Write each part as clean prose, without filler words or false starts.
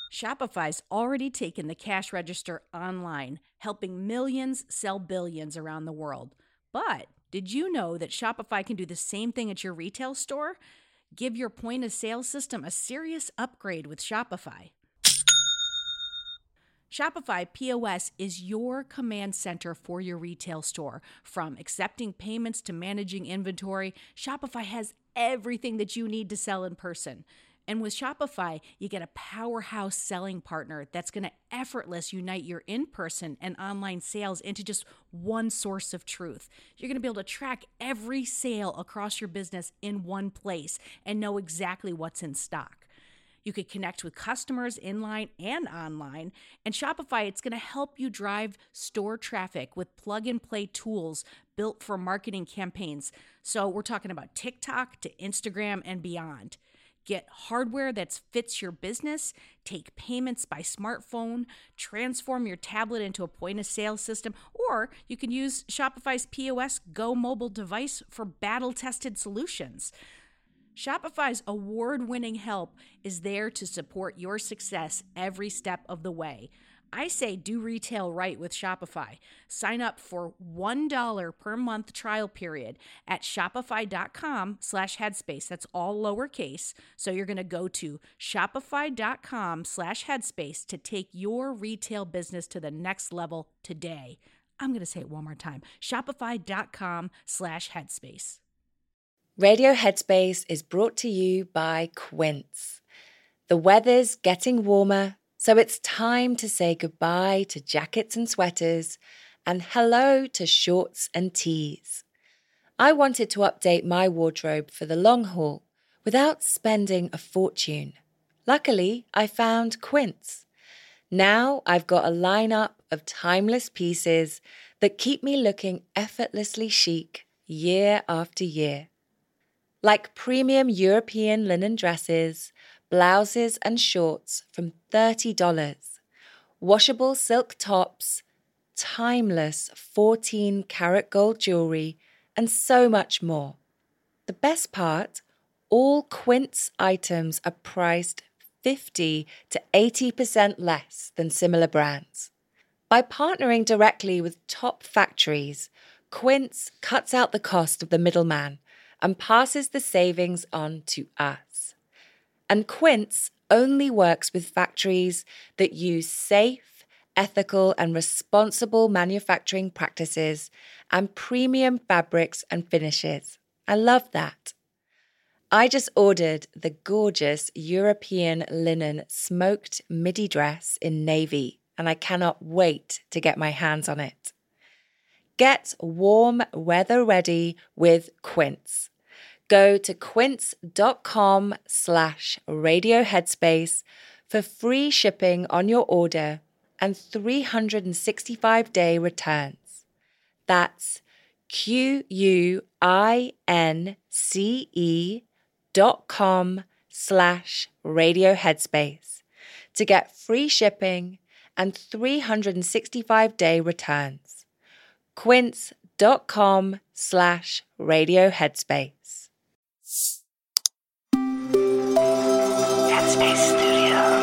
Shopify's already taken the cash register online, helping millions sell billions around the world. But did you know that Shopify can do the same thing at your retail store? Give your point of sale system a serious upgrade with Shopify. Shopify POS is your command center for your retail store. From accepting payments to managing inventory, Shopify has everything that you need to sell in person. And with Shopify, you get a powerhouse selling partner that's going to effortlessly unite your in-person and online sales into just one source of truth. You're going to be able to track every sale across your business in one place and know exactly what's in stock. You could connect with customers inline and online. And Shopify, it's going to help you drive store traffic with plug-and-play tools built for marketing campaigns. So we're talking about TikTok to Instagram and beyond. Get hardware that fits your business, take payments by smartphone, transform your tablet into a point-of-sale system, or you can use Shopify's POS Go mobile device for battle-tested solutions. Shopify's award-winning help is there to support your success every step of the way. I say do retail right with Shopify. Sign up for $1 per month trial period at shopify.com/headspace. That's all lowercase. So you're going to go to shopify.com/headspace to take your retail business to the next level today. I'm going to say it one more time. Shopify.com/headspace. Radio Headspace is brought to you by Quince. The weather's getting warmer, so it's time to say goodbye to jackets and sweaters and hello to shorts and tees. I wanted to update my wardrobe for the long haul without spending a fortune. Luckily, I found Quince. Now I've got a lineup of timeless pieces that keep me looking effortlessly chic year after year. Like premium European linen dresses, blouses and shorts from $30, washable silk tops, timeless 14-karat gold jewelry, and so much more. The best part, all Quince items are priced 50 to 80% less than similar brands. By partnering directly with top factories, Quince cuts out the cost of the middleman and passes the savings on to us. And Quince only works with factories that use safe, ethical, and responsible manufacturing practices and premium fabrics and finishes. I love that. I just ordered the gorgeous European linen smoked midi dress in navy, and I cannot wait to get my hands on it. Get warm weather ready with Quince. Go to quince.com/radioheadspace for free shipping on your order and 365-day returns. That's QUINCE.com/radioheadspace to get free shipping and 365-day returns. quince.com/radioheadspace. Headspace Studios.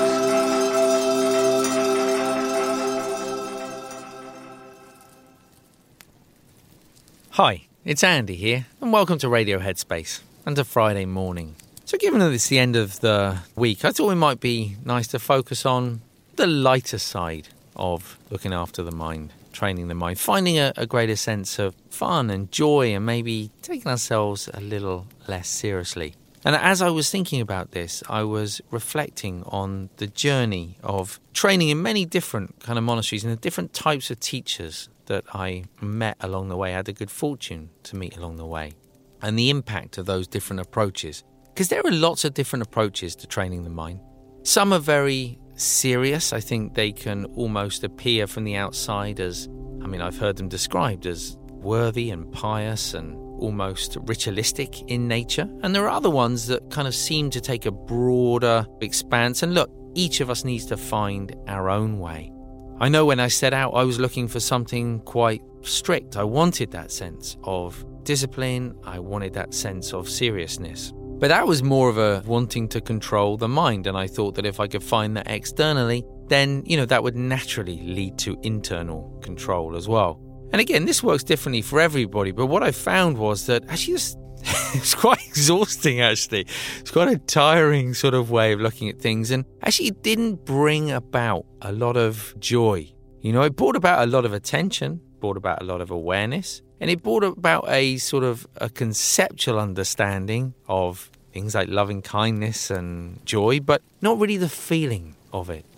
Hi, it's Andy here, and welcome to Radio Headspace and to Friday morning. So given that it's the end of the week, I thought it might be nice to focus on the lighter side of looking after the mind, training the mind, finding a greater sense of fun and joy, and maybe taking ourselves a little less seriously. And as I was thinking about this, I was reflecting on the journey of training in many different kind of monasteries and the different types of teachers that I met along the way, I had the good fortune to meet along the way, and the impact of those different approaches. Because there are lots of different approaches to training the mind. Some are very serious. I think they can almost appear from the outside as, I've heard them described as worthy and pious and almost ritualistic in nature. And there are other ones that kind of seem to take a broader expanse. And look, each of us needs to find our own way. I know when I set out, I was looking for something quite strict. I wanted that sense of discipline. I wanted that sense of seriousness. But that was more of a wanting to control the mind. And I thought that if I could find that externally, then, that would naturally lead to internal control as well. And again, this works differently for everybody. But what I found was that actually it's quite exhausting, actually. It's quite a tiring sort of way of looking at things. And actually, it didn't bring about a lot of joy. It brought about a lot of attention, brought about a lot of awareness, and it brought about a sort of a conceptual understanding of things like loving kindness and joy, but not really the feeling of it.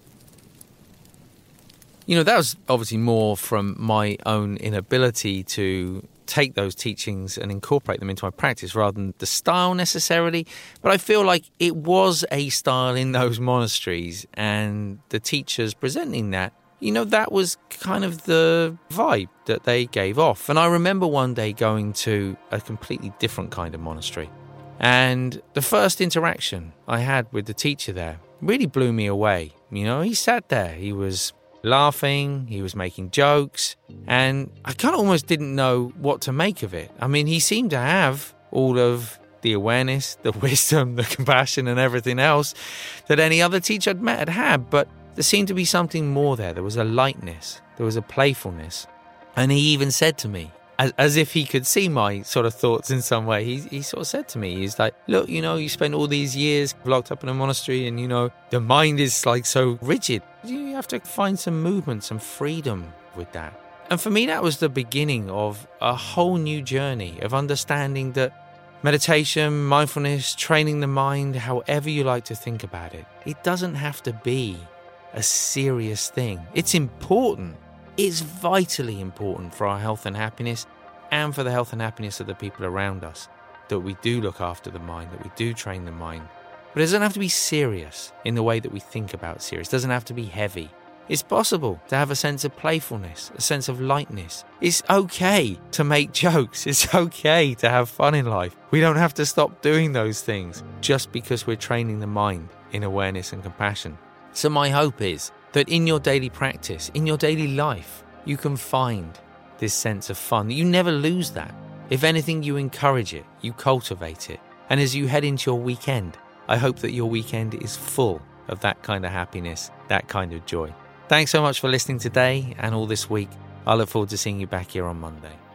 That was obviously more from my own inability to take those teachings and incorporate them into my practice rather than the style necessarily. But I feel like it was a style in those monasteries, and the teachers presenting that, that was kind of the vibe that they gave off. And I remember one day going to a completely different kind of monastery. And the first interaction I had with the teacher there really blew me away. He sat there, he was laughing, he was making jokes, and I kind of almost didn't know what to make of it. I mean, he seemed to have all of the awareness, the wisdom, the compassion and everything else that any other teacher I'd met had, but there seemed to be something more there. There was a lightness, there was a playfulness. And he even said to me, as if he could see my sort of thoughts in some way, he sort of said to me, he's like, look, you spend all these years locked up in a monastery and, the mind is like so rigid. You have to find some movement, some freedom with that. And for me, that was the beginning of a whole new journey of understanding that meditation, mindfulness, training the mind, however you like to think about it, it doesn't have to be a serious thing. It's important. It's vitally important for our health and happiness, and for the health and happiness of the people around us, that we do look after the mind, that we do train the mind. But it doesn't have to be serious in the way that we think about serious. It doesn't have to be heavy. It's possible to have a sense of playfulness, a sense of lightness. It's okay to make jokes. It's okay to have fun in life. We don't have to stop doing those things just because we're training the mind in awareness and compassion. So my hope is that in your daily practice, in your daily life, you can find this sense of fun. You never lose that. If anything, you encourage it, you cultivate it. And as you head into your weekend, I hope that your weekend is full of that kind of happiness, that kind of joy. Thanks so much for listening today and all this week. I look forward to seeing you back here on Monday.